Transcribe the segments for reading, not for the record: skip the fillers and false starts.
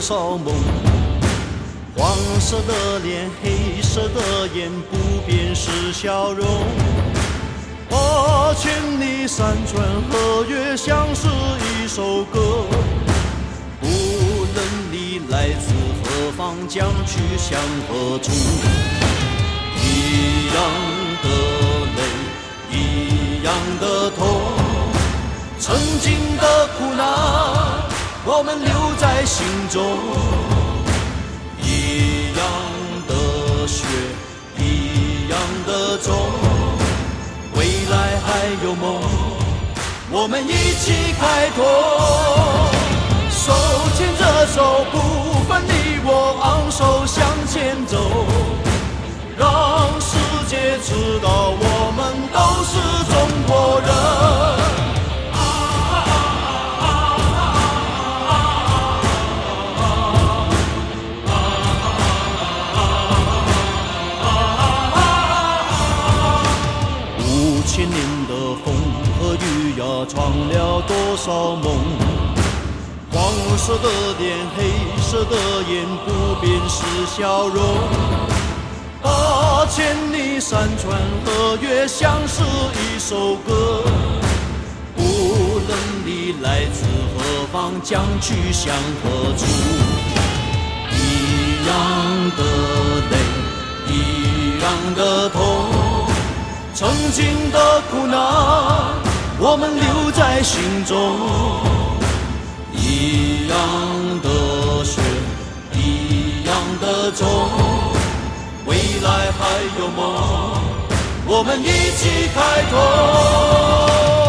少梦。黄色的脸，黑色的眼，不变是笑容。千里山川河岳，像是一首歌。无论你来自何方，将去向何处。一样的泪，一样的痛，曾经的苦难，我们留在心中。一样的血，一样的种，未来还有梦，我们一起开拓。手牵着手，不分你我，昂首向前走，让世界知道我们都是中国人。5000年的风和雨呀，闯了多少梦。黄色的脸，黑色的眼，不变是笑容。千里山川河岳，像是一首歌。无论你来自何方，将去向何处。一样的泪，一样的痛，曾经的苦难，我们留在心中。一样的血，一样的种，未来还有梦，我们一起开拓。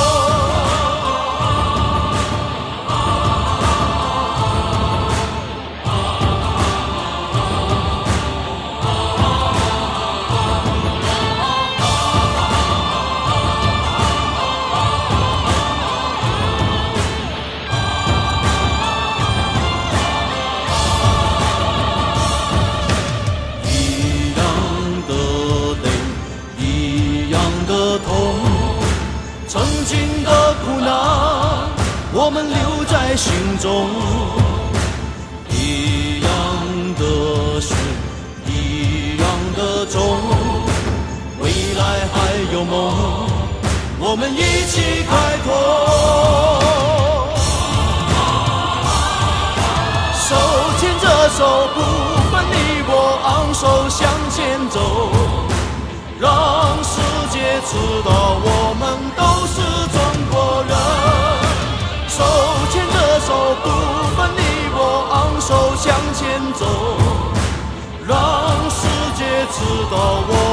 曾经的苦难，我们留在心中。一样的血，一样的种，未来还有梦，我们一起开拓。手牵着手，不分你我，昂首向前走，让世界知道我们都是中国人。手牵着手，不分你我，昂首向前走，让世界知道我